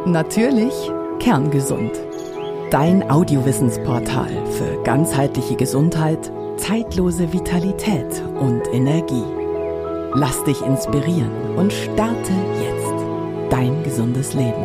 Natürlich kerngesund. Dein Audiowıssensportal für ganzheitliche Gesundheit, zeitlose Vitalität und Energie. Lass dich inspirieren und starte jetzt dein gesundes Leben.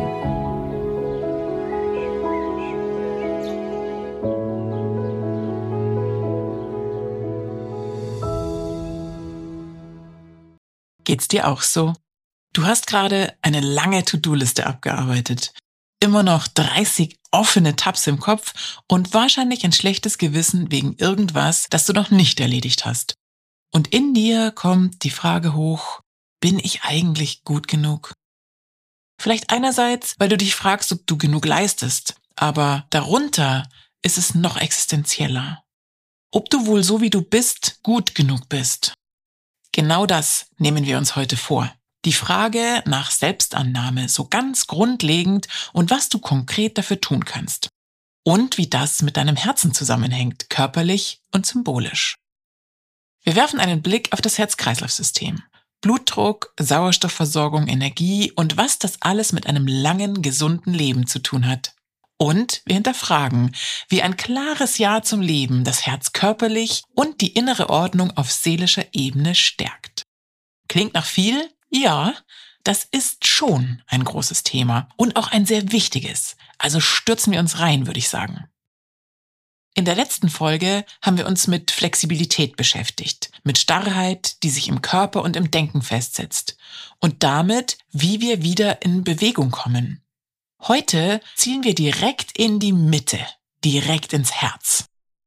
Geht's dir auch so? Du hast gerade eine lange To-Do-Liste abgearbeitet, immer noch 30 offene Tabs im Kopf und wahrscheinlich ein schlechtes Gewissen wegen irgendwas, das du noch nicht erledigt hast. Und in dir kommt die Frage hoch, bin ich eigentlich gut genug? Vielleicht einerseits, weil du dich fragst, ob du genug leistest, aber darunter ist es noch existenzieller. Ob du wohl so wie du bist, gut genug bist. Genau das nehmen wir uns heute vor. Die Frage nach Selbstannahme, so ganz grundlegend und was du konkret dafür tun kannst. Und wie das mit deinem Herzen zusammenhängt, körperlich und symbolisch. Wir werfen einen Blick auf das Herz-Kreislauf-System. Blutdruck, Sauerstoffversorgung, Energie und was das alles mit einem langen, gesunden Leben zu tun hat. Und wir hinterfragen, wie ein klares Ja zum Leben das Herz körperlich und die innere Ordnung auf seelischer Ebene stärkt. Klingt nach viel? Ja, das ist schon ein großes Thema und auch ein sehr wichtiges. Also stürzen wir uns rein, würde ich sagen. In der letzten Folge haben wir uns mit Flexibilität beschäftigt, mit Starrheit, die sich im Körper und im Denken festsetzt und damit, wie wir wieder in Bewegung kommen. Heute zielen wir direkt in die Mitte, direkt ins Herz.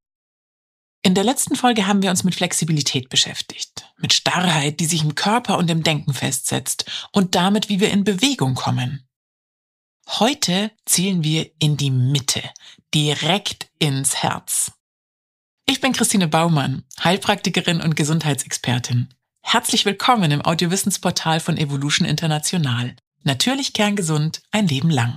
In der letzten Folge haben wir uns mit Flexibilität beschäftigt, mit Starrheit, die sich im Körper und im Denken festsetzt und damit, wie wir in Bewegung kommen. Heute zielen wir in die Mitte, direkt ins Herz. Ich bin Christine Baumann, Heilpraktikerin und Gesundheitsexpertin. Herzlich willkommen im Audiowıssensportal von Evolution International. Natürlich kerngesund, ein Leben lang.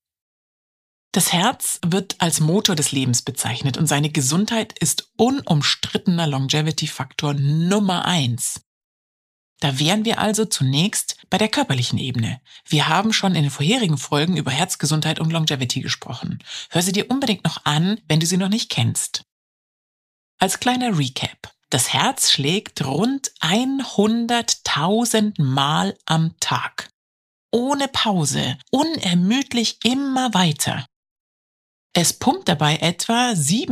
Das Herz wird als Motor des Lebens bezeichnet und seine Gesundheit ist unumstrittener Longevity-Faktor Nummer 1. Da wären wir also zunächst bei der körperlichen Ebene. Wir haben schon in den vorherigen Folgen über Herzgesundheit und Longevity gesprochen. Hör sie dir unbedingt noch an, wenn du sie noch nicht kennst. Als kleiner Recap. Das Herz schlägt rund 100.000 Mal am Tag. Ohne Pause, unermüdlich immer weiter. Es pumpt dabei etwa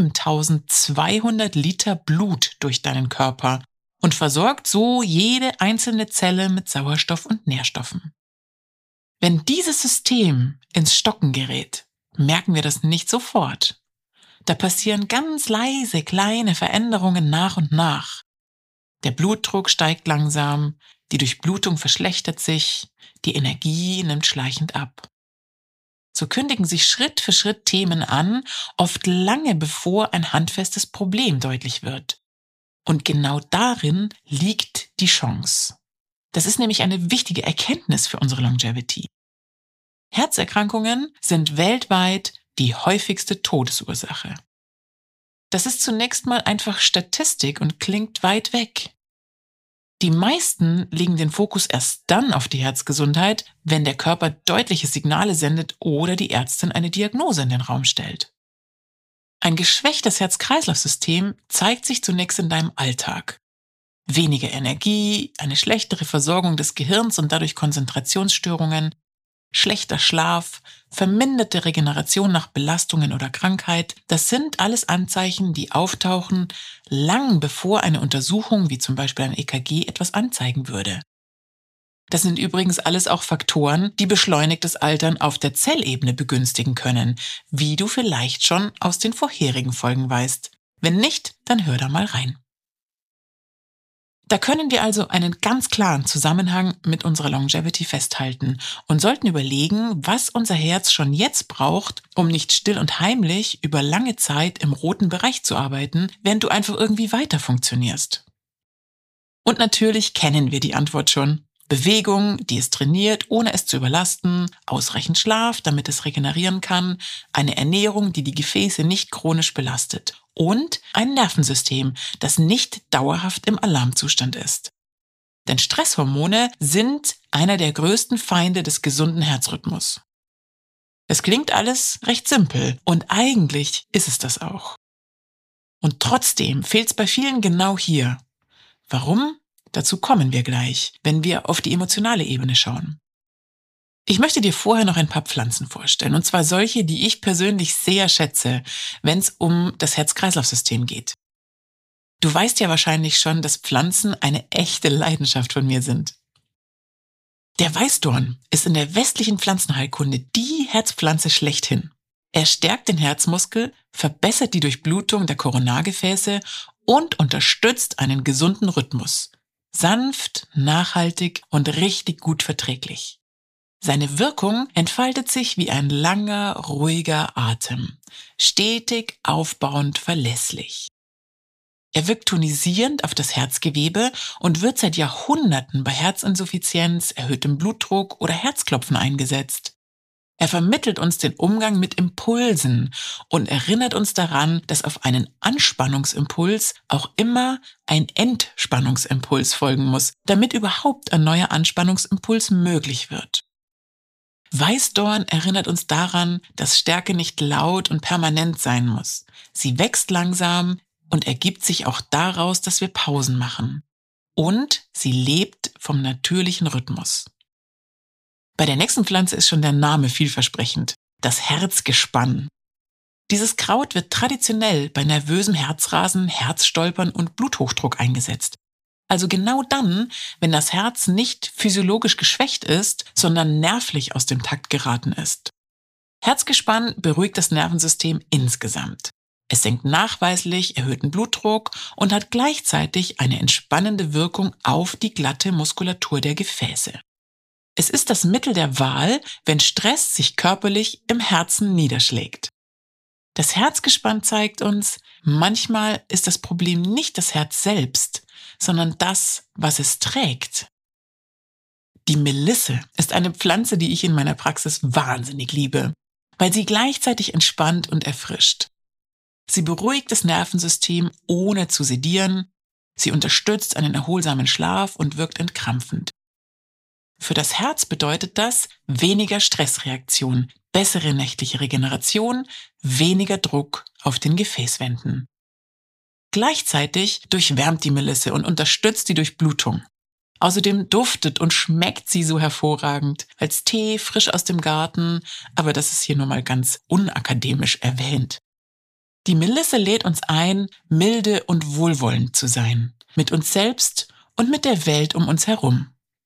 7.200 Liter Blut durch deinen Körper und versorgt so jede einzelne Zelle mit Sauerstoff und Nährstoffen. Wenn dieses System ins Stocken gerät, merken wir das nicht sofort. Da passieren ganz leise kleine Veränderungen nach und nach. Der Blutdruck steigt langsam, die Durchblutung verschlechtert sich, die Energie nimmt schleichend ab. So kündigen sich Schritt für Schritt Themen an, oft lange bevor ein handfestes Problem deutlich wird. Und genau darin liegt die Chance. Das ist nämlich eine wichtige Erkenntnis für unsere Longevity. Herzerkrankungen sind weltweit die häufigste Todesursache. Das ist zunächst mal einfach Statistik und klingt weit weg. Die meisten legen den Fokus erst dann auf die Herzgesundheit, wenn der Körper deutliche Signale sendet oder die Ärztin eine Diagnose in den Raum stellt. Ein geschwächtes Herz-Kreislauf-System zeigt sich zunächst in deinem Alltag. Weniger Energie, eine schlechtere Versorgung des Gehirns und dadurch Konzentrationsstörungen, schlechter Schlaf, verminderte Regeneration nach Belastungen oder Krankheit, das sind alles Anzeichen, die auftauchen, lang bevor eine Untersuchung wie zum Beispiel ein EKG etwas anzeigen würde. Das sind übrigens alles auch Faktoren, die beschleunigtes Altern auf der Zellebene begünstigen können, wie du vielleicht schon aus den vorherigen Folgen weißt. Wenn nicht, dann hör da mal rein. Da können wir also einen ganz klaren Zusammenhang mit unserer Longevity festhalten und sollten überlegen, was unser Herz schon jetzt braucht, um nicht still und heimlich über lange Zeit im roten Bereich zu arbeiten, während du einfach irgendwie weiter funktionierst. Und natürlich kennen wir die Antwort schon. Bewegung, die es trainiert, ohne es zu überlasten, ausreichend Schlaf, damit es regenerieren kann, eine Ernährung, die die Gefäße nicht chronisch belastet und ein Nervensystem, das nicht dauerhaft im Alarmzustand ist. Denn Stresshormone sind einer der größten Feinde des gesunden Herzrhythmus. Es klingt alles recht simpel und eigentlich ist es das auch. Und trotzdem fehlt es bei vielen genau hier. Warum? Dazu kommen wir gleich, wenn wir auf die emotionale Ebene schauen. Ich möchte dir vorher noch ein paar Pflanzen vorstellen, und zwar solche, die ich persönlich sehr schätze, wenn es um das Herz-Kreislauf-System geht. Du weißt ja wahrscheinlich schon, dass Pflanzen eine echte Leidenschaft von mir sind. Der Weißdorn ist in der westlichen Pflanzenheilkunde die Herzpflanze schlechthin. Er stärkt den Herzmuskel, verbessert die Durchblutung der Koronargefäße und unterstützt einen gesunden Rhythmus. Sanft, nachhaltig und richtig gut verträglich. Seine Wirkung entfaltet sich wie ein langer, ruhiger Atem, stetig, aufbauend, verlässlich. Er wirkt tonisierend auf das Herzgewebe und wird seit Jahrhunderten bei Herzinsuffizienz, erhöhtem Blutdruck oder Herzklopfen eingesetzt. Er vermittelt uns den Umgang mit Impulsen und erinnert uns daran, dass auf einen Anspannungsimpuls auch immer ein Entspannungsimpuls folgen muss, damit überhaupt ein neuer Anspannungsimpuls möglich wird. Weißdorn erinnert uns daran, dass Stärke nicht laut und permanent sein muss. Sie wächst langsam und ergibt sich auch daraus, dass wir Pausen machen. Und sie lebt vom natürlichen Rhythmus. Bei der nächsten Pflanze ist schon der Name vielversprechend: das Herzgespann. Dieses Kraut wird traditionell bei nervösem Herzrasen, Herzstolpern und Bluthochdruck eingesetzt. Also genau dann, wenn das Herz nicht physiologisch geschwächt ist, sondern nervlich aus dem Takt geraten ist. Herzgespann beruhigt das Nervensystem insgesamt. Es senkt nachweislich erhöhten Blutdruck und hat gleichzeitig eine entspannende Wirkung auf die glatte Muskulatur der Gefäße. Es ist das Mittel der Wahl, wenn Stress sich körperlich im Herzen niederschlägt. Das Herzgespann zeigt uns, manchmal ist das Problem nicht das Herz selbst, sondern das, was es trägt. Die Melisse ist eine Pflanze, die ich in meiner Praxis wahnsinnig liebe, weil sie gleichzeitig entspannt und erfrischt. Sie beruhigt das Nervensystem, ohne zu sedieren. Sie unterstützt einen erholsamen Schlaf und wirkt entkrampfend. Für das Herz bedeutet das weniger Stressreaktion, bessere nächtliche Regeneration, weniger Druck auf den Gefäßwänden. Gleichzeitig durchwärmt die Melisse und unterstützt die Durchblutung. Außerdem duftet und schmeckt sie so hervorragend, als Tee frisch aus dem Garten, aber das ist hier nur mal ganz unakademisch erwähnt. Die Melisse lädt uns ein, milde und wohlwollend zu sein, mit uns selbst und mit der Welt um uns herum.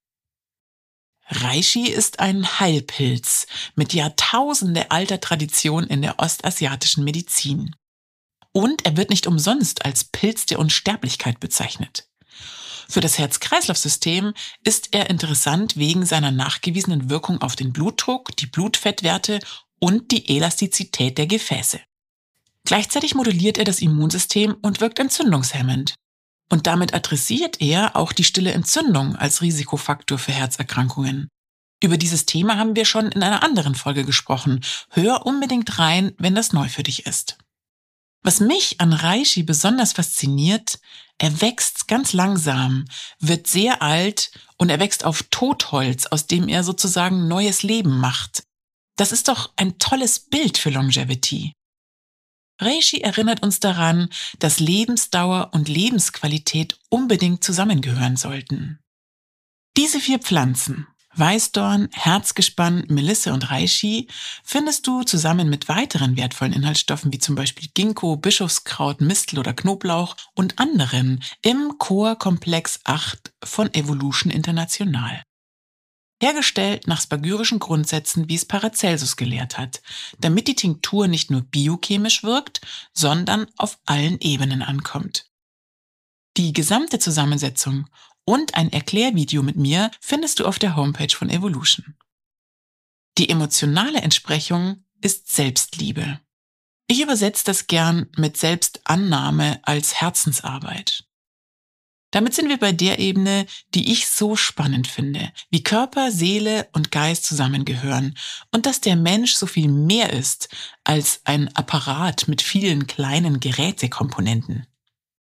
Reishi ist ein Heilpilz mit Jahrtausende alter Tradition in der ostasiatischen Medizin. Und er wird nicht umsonst als Pilz der Unsterblichkeit bezeichnet. Für das Herz-Kreislauf-System ist er interessant wegen seiner nachgewiesenen Wirkung auf den Blutdruck, die Blutfettwerte und die Elastizität der Gefäße. Gleichzeitig moduliert er das Immunsystem und wirkt entzündungshemmend. Und damit adressiert er auch die stille Entzündung als Risikofaktor für Herzerkrankungen. Über dieses Thema haben wir schon in einer anderen Folge gesprochen. Hör unbedingt rein, wenn das neu für dich ist. Was mich an Reishi besonders fasziniert: er wächst ganz langsam, wird sehr alt und er wächst auf Totholz, aus dem er sozusagen neues Leben macht. Das ist doch ein tolles Bild für Longevity. Reishi erinnert uns daran, dass Lebensdauer und Lebensqualität unbedingt zusammengehören sollten. Diese 4 Pflanzen, Weißdorn, Herzgespann, Melisse und Reishi, findest du zusammen mit weiteren wertvollen Inhaltsstoffen wie zum Beispiel Ginkgo, Bischofskraut, Mistel oder Knoblauch und anderen im Core-Komplex 8 von Evolution International. Hergestellt nach spagyrischen Grundsätzen, wie es Paracelsus gelehrt hat, damit die Tinktur nicht nur biochemisch wirkt, sondern auf allen Ebenen ankommt. Die gesamte Zusammensetzung und ein Erklärvideo mit mir findest du auf der Homepage von Evolution. Die emotionale Entsprechung ist Selbstliebe. Ich übersetze das gern mit Selbstannahme als Herzensarbeit. Damit sind wir bei der Ebene, die ich so spannend finde, wie Körper, Seele und Geist zusammengehören und dass der Mensch so viel mehr ist als ein Apparat mit vielen kleinen Gerätekomponenten.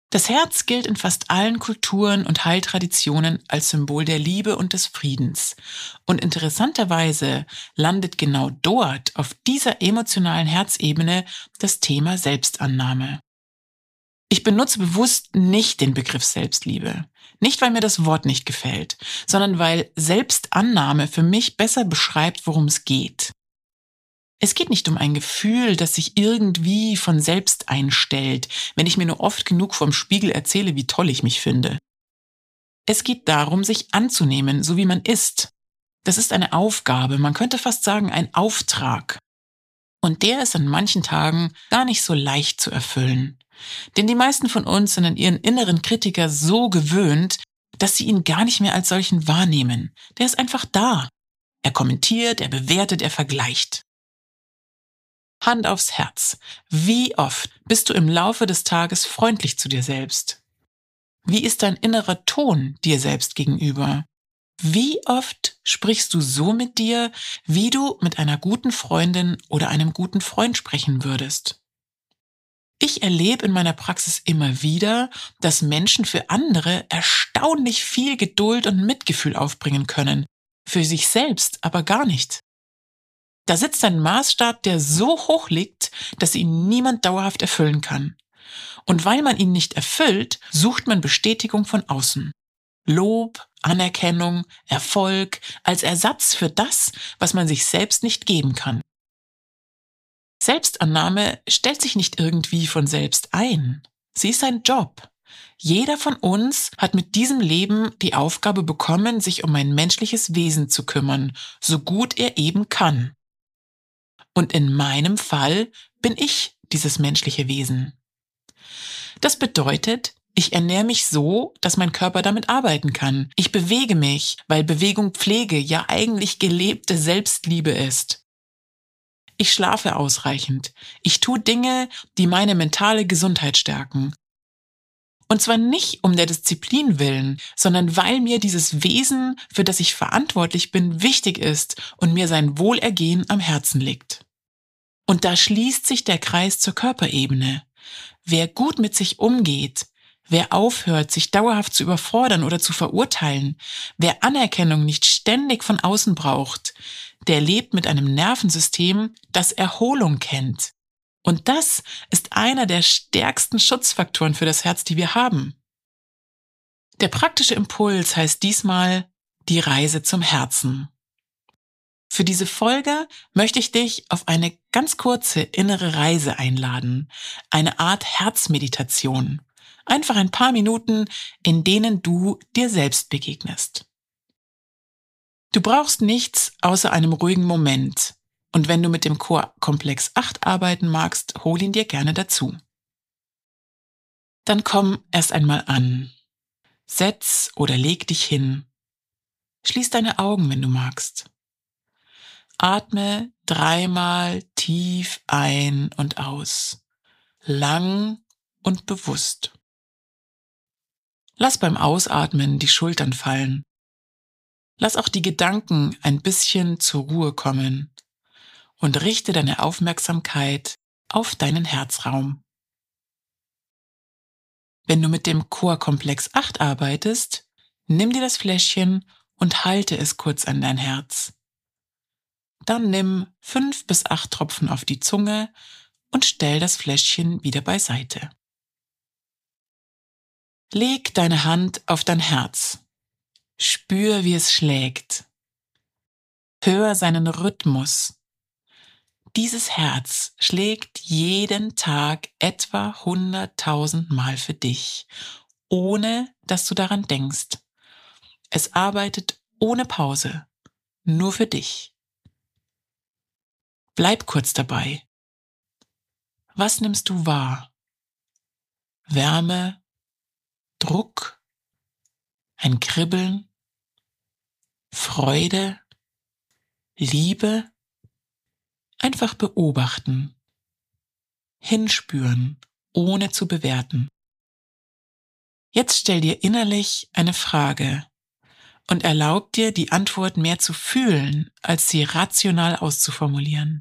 Das Herz gilt in fast allen Kulturen und Heiltraditionen als Symbol der Liebe und des Friedens. Und interessanterweise landet genau dort, auf dieser emotionalen Herzebene, das Thema Selbstannahme. Ich benutze bewusst nicht den Begriff Selbstliebe. Nicht, weil mir das Wort nicht gefällt, sondern weil Selbstannahme für mich besser beschreibt, worum es geht. Es geht nicht um ein Gefühl, das sich irgendwie von selbst einstellt, wenn ich mir nur oft genug vom Spiegel erzähle, wie toll ich mich finde. Es geht darum, sich anzunehmen, so wie man ist. Das ist eine Aufgabe, man könnte fast sagen ein Auftrag. Und der ist an manchen Tagen gar nicht so leicht zu erfüllen. Denn die meisten von uns sind an ihren inneren Kritiker so gewöhnt, dass sie ihn gar nicht mehr als solchen wahrnehmen. Der ist einfach da. Er kommentiert, er bewertet, er vergleicht. Hand aufs Herz. Wie oft bist du im Laufe des Tages freundlich zu dir selbst? Wie ist dein innerer Ton dir selbst gegenüber? Wie oft sprichst du so mit dir, wie du mit einer guten Freundin oder einem guten Freund sprechen würdest? Ich erlebe in meiner Praxis immer wieder, dass Menschen für andere erstaunlich viel Geduld und Mitgefühl aufbringen können, für sich selbst aber gar nicht. Da sitzt ein Maßstab, der so hoch liegt, dass ihn niemand dauerhaft erfüllen kann. Und weil man ihn nicht erfüllt, sucht man Bestätigung von außen. Lob, Anerkennung, Erfolg als Ersatz für das, was man sich selbst nicht geben kann. Selbstannahme stellt sich nicht irgendwie von selbst ein. Sie ist ein Job. Jeder von uns hat mit diesem Leben die Aufgabe bekommen, sich um ein menschliches Wesen zu kümmern, so gut er eben kann. Und in meinem Fall bin ich dieses menschliche Wesen. Das bedeutet, ich ernähre mich so, dass mein Körper damit arbeiten kann. Ich bewege mich, weil Bewegung Pflege, ja eigentlich gelebte Selbstliebe ist. Ich schlafe ausreichend. Ich tue Dinge, die meine mentale Gesundheit stärken. Und zwar nicht um der Disziplin willen, sondern weil mir dieses Wesen, für das ich verantwortlich bin, wichtig ist und mir sein Wohlergehen am Herzen liegt. Und da schließt sich der Kreis zur Körperebene. Wer gut mit sich umgeht, wer aufhört, sich dauerhaft zu überfordern oder zu verurteilen, wer Anerkennung nicht ständig von außen braucht, der lebt mit einem Nervensystem, das Erholung kennt. Und das ist einer der stärksten Schutzfaktoren für das Herz, die wir haben. Der praktische Impuls heißt diesmal die Reise zum Herzen. Für diese Folge möchte ich dich auf eine ganz kurze innere Reise einladen, eine Art Herzmeditation. Einfach ein paar Minuten, in denen du dir selbst begegnest. Du brauchst nichts außer einem ruhigen Moment. Und wenn du mit dem Chorkomplex 8 arbeiten magst, hol ihn dir gerne dazu. Dann komm erst einmal an. Setz oder leg dich hin. Schließ deine Augen, wenn du magst. Atme 3-mal tief ein und aus. Lang und bewusst. Lass beim Ausatmen die Schultern fallen. Lass auch die Gedanken ein bisschen zur Ruhe kommen und richte deine Aufmerksamkeit auf deinen Herzraum. Wenn du mit dem Chorkomplex 8 arbeitest, nimm dir das Fläschchen und halte es kurz an dein Herz. Dann nimm 5 bis 8 Tropfen auf die Zunge und stell das Fläschchen wieder beiseite. Leg deine Hand auf dein Herz. Spür, wie es schlägt. Hör seinen Rhythmus. Dieses Herz schlägt jeden Tag etwa 100.000 Mal für dich, ohne dass du daran denkst. Es arbeitet ohne Pause, nur für dich. Bleib kurz dabei. Was nimmst du wahr? Wärme, Druck, ein Kribbeln, Freude, Liebe? Einfach beobachten, hinspüren, ohne zu bewerten. Jetzt stell dir innerlich eine Frage und erlaub dir, die Antwort mehr zu fühlen, als sie rational auszuformulieren.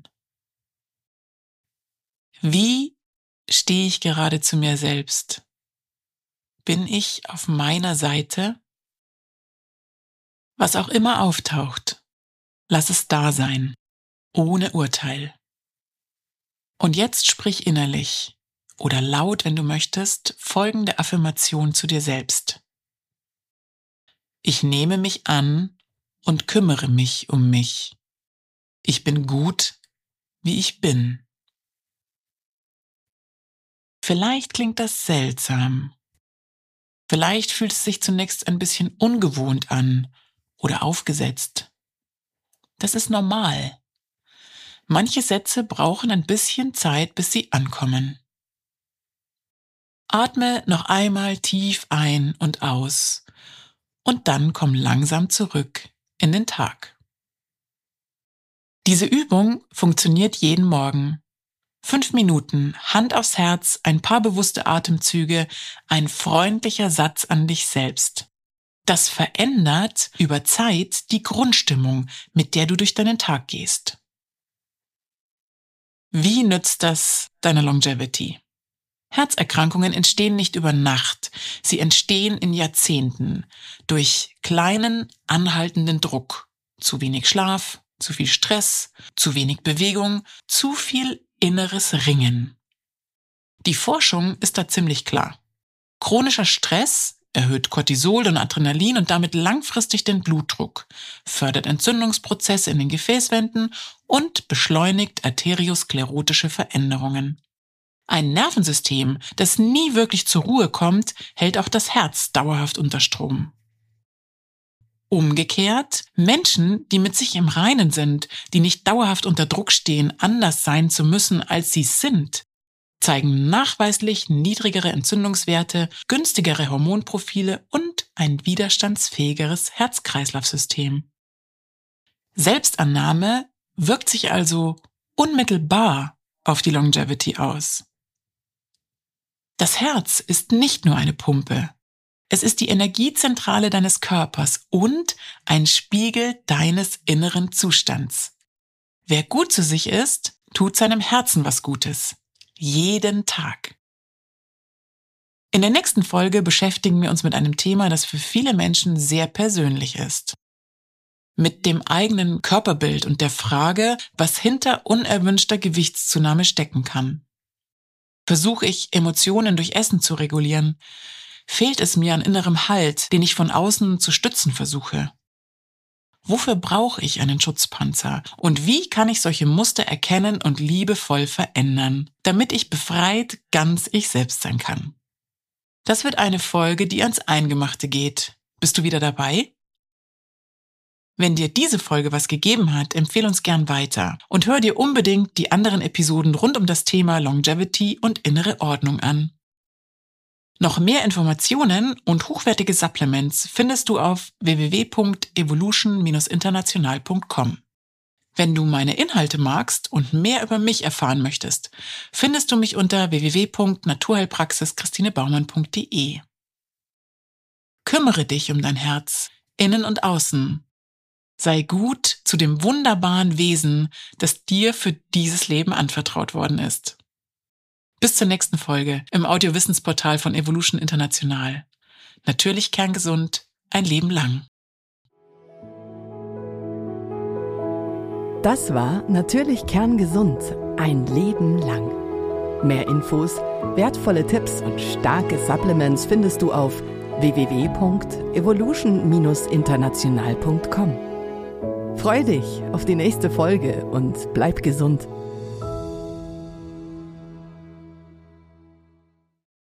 Wie stehe ich gerade zu mir selbst? Bin ich auf meiner Seite? Was auch immer auftaucht, lass es da sein, ohne Urteil. Und jetzt sprich innerlich oder laut, wenn du möchtest, folgende Affirmation zu dir selbst. Ich nehme mich an und kümmere mich um mich. Ich bin gut, wie ich bin. Vielleicht klingt das seltsam. Vielleicht fühlt es sich zunächst ein bisschen ungewohnt an oder aufgesetzt. Das ist normal. Manche Sätze brauchen ein bisschen Zeit, bis sie ankommen. Atme noch einmal tief ein und aus und dann komm langsam zurück in den Tag. Diese Übung funktioniert jeden Morgen. 5 Minuten, Hand aufs Herz, ein paar bewusste Atemzüge, ein freundlicher Satz an dich selbst. Das verändert über Zeit die Grundstimmung, mit der du durch deinen Tag gehst. Wie nützt das deiner Longevity? Herzerkrankungen entstehen nicht über Nacht, sie entstehen in Jahrzehnten durch kleinen, anhaltenden Druck. Zu wenig Schlaf, zu viel Stress, zu wenig Bewegung, zu viel inneres Ringen. Die Forschung ist da ziemlich klar. Chronischer Stress erhöht Cortisol und Adrenalin und damit langfristig den Blutdruck, fördert Entzündungsprozesse in den Gefäßwänden und beschleunigt arteriosklerotische Veränderungen. Ein Nervensystem, das nie wirklich zur Ruhe kommt, hält auch das Herz dauerhaft unter Strom. Umgekehrt, Menschen, die mit sich im Reinen sind, die nicht dauerhaft unter Druck stehen, anders sein zu müssen, als sie sind, zeigen nachweislich niedrigere Entzündungswerte, günstigere Hormonprofile und ein widerstandsfähigeres Herz-Kreislauf-System. Selbstannahme wirkt sich also unmittelbar auf die Longevity aus. Das Herz ist nicht nur eine Pumpe. Es ist die Energiezentrale deines Körpers und ein Spiegel deines inneren Zustands. Wer gut zu sich ist, tut seinem Herzen was Gutes. Jeden Tag. In der nächsten Folge beschäftigen wir uns mit einem Thema, das für viele Menschen sehr persönlich ist. Mit dem eigenen Körperbild und der Frage, was hinter unerwünschter Gewichtszunahme stecken kann. Versuche ich, Emotionen durch Essen zu regulieren? Fehlt es mir an innerem Halt, den ich von außen zu stützen versuche? Wofür brauche ich einen Schutzpanzer? Und wie kann ich solche Muster erkennen und liebevoll verändern, damit ich befreit ganz ich selbst sein kann? Das wird eine Folge, die ans Eingemachte geht. Bist du wieder dabei? Wenn dir diese Folge was gegeben hat, empfehle uns gern weiter und hör dir unbedingt die anderen Episoden rund um das Thema Longevity und innere Ordnung an. Noch mehr Informationen und hochwertige Supplements findest du auf www.evolution-international.com. Wenn du meine Inhalte magst und mehr über mich erfahren möchtest, findest du mich unter www.naturheilpraxischristinebaumann.de. Kümmere dich um dein Herz, innen und außen. Sei gut zu dem wunderbaren Wesen, das dir für dieses Leben anvertraut worden ist. Bis zur nächsten Folge im Audiowissensportal von Evolution International. Natürlich kerngesund, ein Leben lang. Das war Natürlich kerngesund, ein Leben lang. Mehr Infos, wertvolle Tipps und starke Supplements findest du auf www.evolution-international.com. Freu dich auf die nächste Folge und bleib gesund.